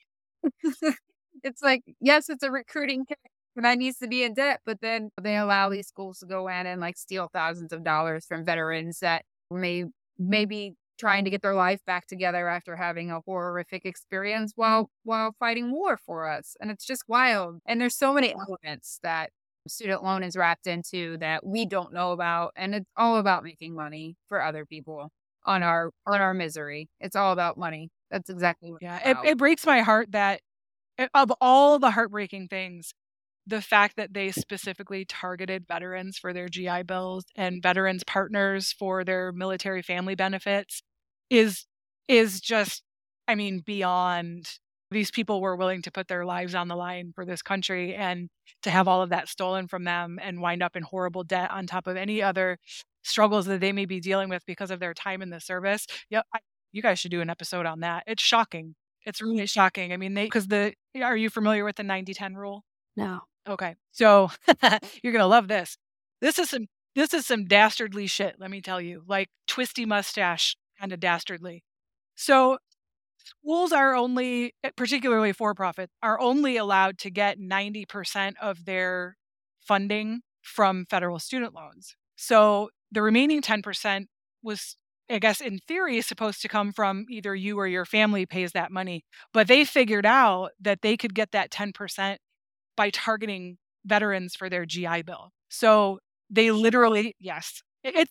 yes, it's a recruiting and that needs to be in debt, but then they allow these schools to go in and like steal thousands of dollars from veterans that may be trying to get their life back together after having a horrific experience while fighting war for us. And it's just wild. And there's so many elements that student loan is wrapped into that we don't know about. And it's all about making money for other people on our misery. It's all about money. That's exactly what it's about. It breaks my heart that of all the heartbreaking things, the fact that they specifically targeted veterans for their GI Bills and veterans partners for their military family benefits is just, I mean, beyond. These people were willing to put their lives on the line for this country, and to have all of that stolen from them and wind up in horrible debt on top of any other struggles that they may be dealing with because of their time in the service. Yeah, you guys should do an episode on that. It's shocking. It's really shocking. I mean, are you familiar with the 90-10 rule? No. Okay. So you're going to love this. This is some dastardly shit, let me tell you. Like twisty mustache kind of dastardly. So schools are only, particularly for-profit, are only allowed to get 90% of their funding from federal student loans. So the remaining 10% was, I guess, in theory, supposed to come from either you or your family pays that money. But they figured out that they could get that 10% by targeting veterans for their GI Bill. So they literally, yes,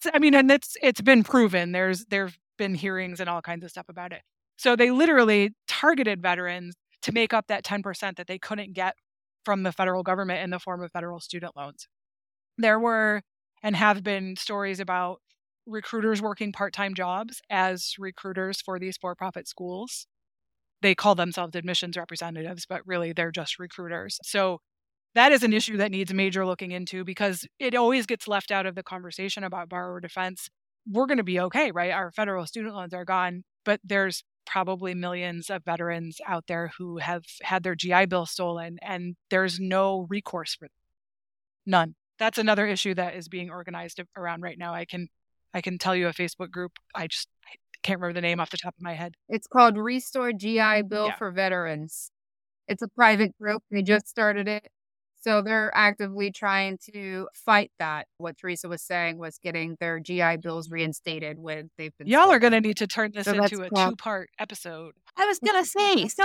it's been proven. There've been hearings and all kinds of stuff about it. So they literally targeted veterans to make up that 10% that they couldn't get from the federal government in the form of federal student loans. There were and have been stories about recruiters working part-time jobs as recruiters for these for-profit schools. They call themselves admissions representatives, but really they're just recruiters. So that is an issue that needs major looking into because it always gets left out of the conversation about borrower defense. we're going to be okay, right? Our federal student loans are gone, but there's probably millions of veterans out there who have had their GI Bill stolen, and there's no recourse for them. None. That's another issue that is being organized around right now. I can tell you a Facebook group. I can't remember the name off the top of my head. It's called Restore GI Bill for Veterans. It's a private group. They just started it. So they're actively trying to fight that. What Teresa was saying was getting their GI Bills reinstated when they've been Y'all stolen. are going to need to turn this into a 2-part episode. I was going to say, so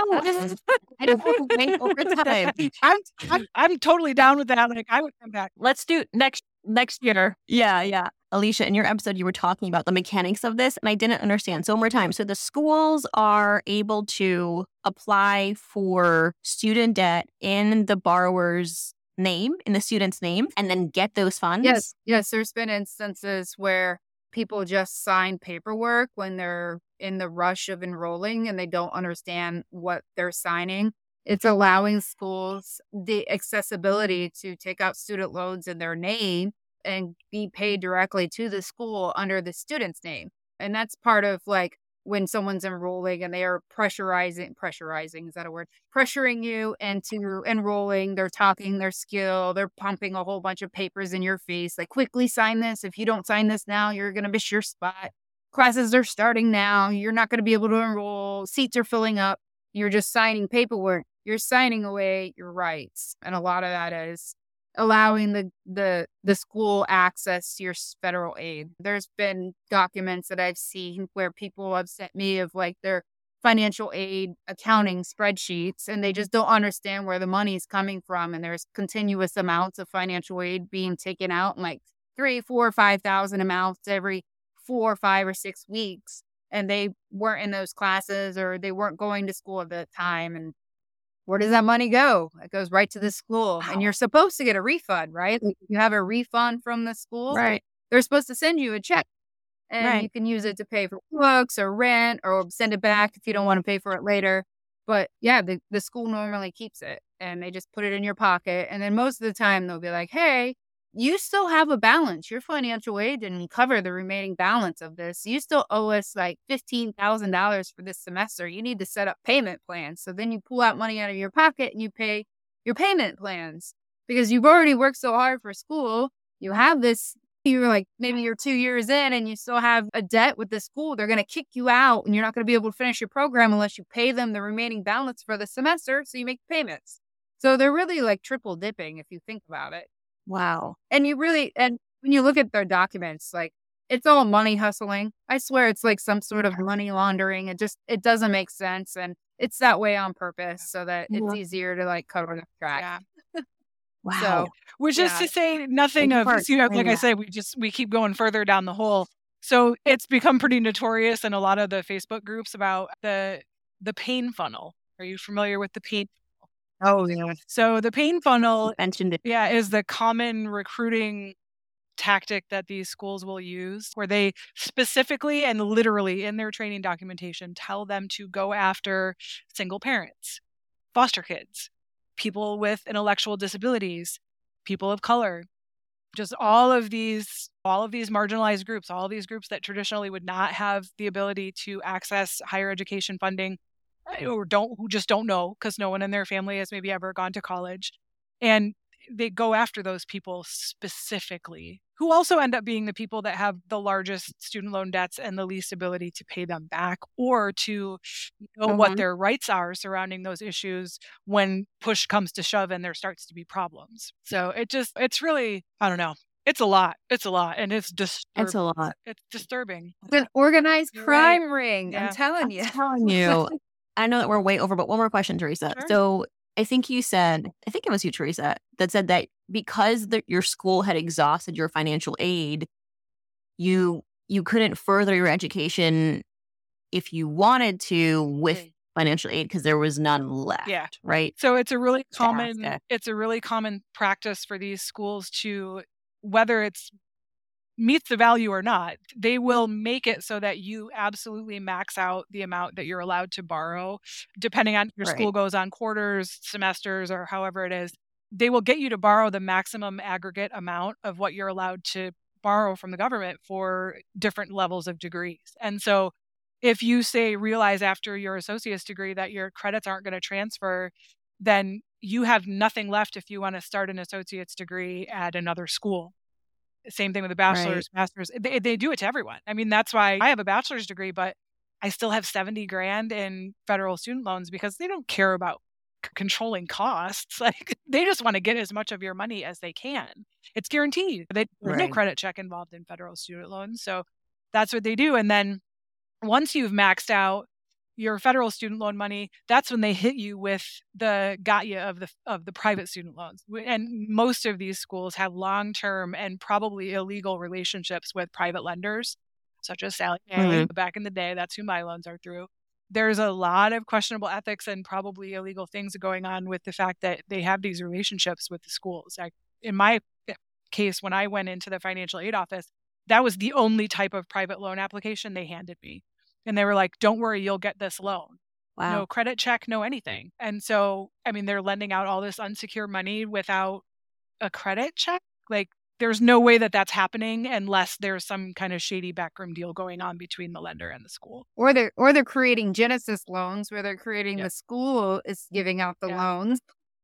I don't want to wait over time. I'm totally down with that. Like, I would come back. Let's do next year. Yeah. Alicia, in your episode, you were talking about the mechanics of this, and I didn't understand. So one more time. So the schools are able to apply for student debt in the borrower's name, in the student's name, and then get those funds? Yes. There's been instances where people just sign paperwork when they're in the rush of enrolling and they don't understand what they're signing. It's allowing schools the accessibility to take out student loans in their name and be paid directly to the school under the student's name. And that's part of like when someone's enrolling and they are pressurizing, is that a word? Pressuring you into enrolling. They're talking their skill. They're pumping a whole bunch of papers in your face. Like, quickly sign this. If you don't sign this now, you're going to miss your spot. Classes are starting now. You're not going to be able to enroll. Seats are filling up. You're just signing paperwork. You're signing away your rights. And a lot of that is allowing the school access to your federal aid. There's been documents that I've seen where people have sent me of like their financial aid accounting spreadsheets, and they just don't understand where the money is coming from. And there's continuous amounts of financial aid being taken out, like 3, 4, 5,000 amounts every 4, 5, or 6 weeks. And they weren't in those classes, or they weren't going to school at the time. And where does that money go? It goes right to the school. Wow. And you're supposed to get a refund, right? Like, you have a refund from the school. Right. They're supposed to send you a check. And you can use it to pay for books or rent, or send it back if you don't want to pay for it later. But yeah, the school normally keeps it, and they just put it in your pocket. And then most of the time they'll be like, hey, you still have a balance. Your financial aid didn't cover the remaining balance of this. You still owe us like $15,000 for this semester. You need to set up payment plans. So then you pull out money out of your pocket and you pay your payment plans, because you've already worked so hard for school. You have this, you're like, maybe you're 2 years in and you still have a debt with the school. They're going to kick you out, and you're not going to be able to finish your program unless you pay them the remaining balance for the semester. So you make payments. So they're really like triple dipping if you think about it. Wow. And when you look at their documents, like, it's all money hustling. I swear it's like some sort of money laundering. It doesn't make sense. And it's that way on purpose so that it's easier to like cover the track. Yeah. Wow. So, which is to say nothing of, like I said, we keep going further down the hole. So it's become pretty notorious in a lot of the Facebook groups about the pain funnel. Are you familiar with the pain? Oh, yeah. So the pain funnel mentioned it. Yeah, is the common recruiting tactic that these schools will use, where they specifically and literally in their training documentation tell them to go after single parents, foster kids, people with intellectual disabilities, people of color, just all of these marginalized groups, all of these groups that traditionally would not have the ability to access higher education funding, or who just don't know because no one in their family has maybe ever gone to college. And they go after those people specifically, who also end up being the people that have the largest student loan debts and the least ability to pay them back, or to know what their rights are surrounding those issues when push comes to shove and there starts to be problems. So it's really, I don't know. It's a lot. And it's disturbing. It's a lot. It's disturbing. It's an organized crime ring. Yeah. I'm telling you. I know that we're way over, but one more question, Teresa. Sure. So I think it was you, Teresa, that said that because your school had exhausted your financial aid, you couldn't further your education if you wanted to with financial aid because there was none left. Yeah. Right. So it's a really common practice for these schools to, whether it's meets the value or not, they will make it so that you absolutely max out the amount that you're allowed to borrow, depending on if your school goes on quarters, semesters, or however it is. They will get you to borrow the maximum aggregate amount of what you're allowed to borrow from the government for different levels of degrees. And so if you realize after your associate's degree that your credits aren't going to transfer, then you have nothing left if you want to start an associate's degree at another school. Same thing with a bachelor's, master's. They do it to everyone. I mean, that's why I have a bachelor's degree, but I still have $70,000 in federal student loans because they don't care about controlling costs. Like, they just want to get as much of your money as they can. It's guaranteed. There's no credit check involved in federal student loans. So that's what they do. And then once you've maxed out your federal student loan money, that's when they hit you with the gotcha of the private student loans. And most of these schools have long-term and probably illegal relationships with private lenders, such as Sallie Mae. Back in the day, that's who my loans are through. There's a lot of questionable ethics and probably illegal things going on with the fact that they have these relationships with the schools. In my case, when I went into the financial aid office, that was the only type of private loan application they handed me. And they were like, don't worry, you'll get this loan. Wow. No credit check, no anything. And so, I mean, they're lending out all this unsecured money without a credit check. Like, there's no way that that's happening unless there's some kind of shady backroom deal going on between the lender and the school. Or they're creating Genesis loans where they're creating the school is giving out the loans.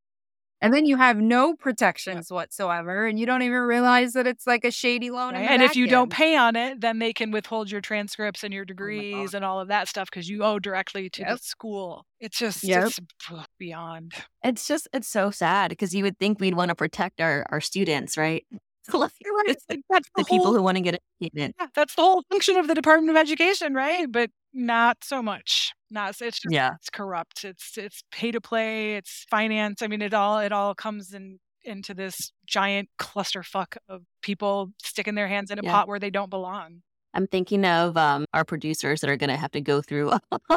And then you have no protections whatsoever, and you don't even realize that it's like a shady loan. Right. And if you don't pay on it, then they can withhold your transcripts and your degrees and all of that stuff because you owe directly to the school. It's just it's beyond. It's so sad because you would think we'd want to protect our students, right? That's the people who want to get educated. Yeah, that's the whole function of the Department of Education, right? But not so much. It's just it's corrupt. It's pay to play. It's finance. I mean, it all comes into this giant clusterfuck of people sticking their hands in a pot where they don't belong. I'm thinking of our producers that are going to have to go through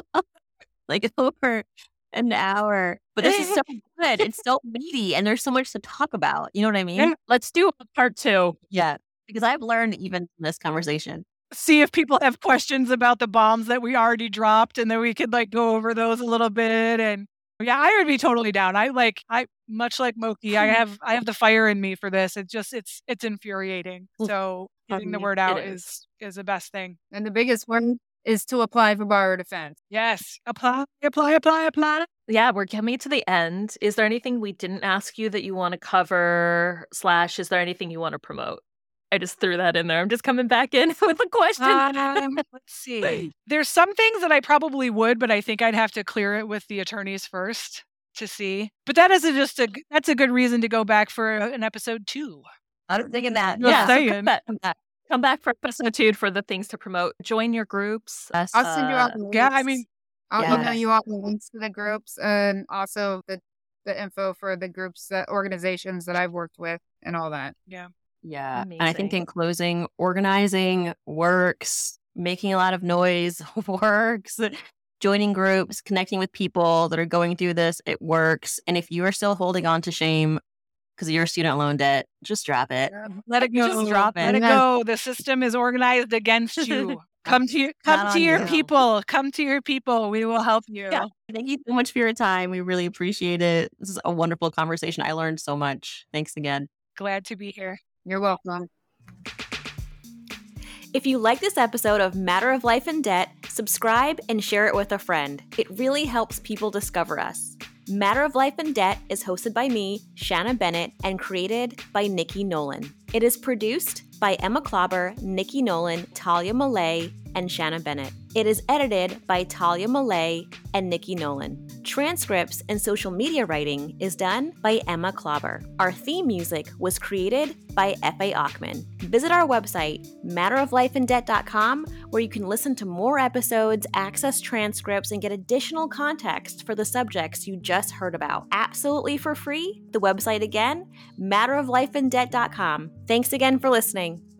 like over an hour. But this is so good. It's so meaty, and there's so much to talk about. You know what I mean? Yeah. Let's do part 2. Yeah, because I've learned even from this conversation. See if people have questions about the bombs that we already dropped, and then we could like go over those a little bit. And yeah, I would be totally down. I much like Moki, I have the fire in me for this. It's infuriating. So getting the word out is the best thing. And the biggest one is to apply for borrower defense. Yes. Apply. Yeah, we're coming to the end. Is there anything we didn't ask you that you want to cover / is there anything you want to promote? I just threw that in there. I'm just coming back in with a question. Let's see. There's some things that I probably would, but I think I'd have to clear it with the attorneys first to see. But that is that's a good reason to go back for an episode 2. I'm thinking that. Come back for episode 2 for the things to promote. Join your groups. I'll send you out the links. Yeah, I mean, I'll email you all the links to the groups and also the info for the groups, organizations that I've worked with and all that. Yeah. Yeah. Amazing. And I think in closing, organizing works, making a lot of noise works, joining groups, connecting with people that are going through this, it works. And if you are still holding on to shame because of your student loan debt, just drop it. Let it go. Just drop it. Let it go. The system is organized against you. Come to your people. Come to your people. We will help you. Yeah. Thank you so much for your time. We really appreciate it. This is a wonderful conversation. I learned so much. Thanks again. Glad to be here. You're welcome. If you like this episode of Matter of Life and Debt, subscribe and share it with a friend. It really helps people discover us. Matter of Life and Debt is hosted by me, Shanna Bennett, and created by Nikki Nolan. It is produced by Emma Klauber, Nikki Nolan, Talia Malay, and Shanna Bennett. It is edited by Talia Malay and Nikki Nolan. Transcripts and social media writing is done by Emma Klauber. Our theme music was created by F.A. Achman. Visit our website, matteroflifeanddebt.com, where you can listen to more episodes, access transcripts, and get additional context for the subjects you just heard about. Absolutely for free. The website again, matteroflifeanddebt.com. Thanks again for listening.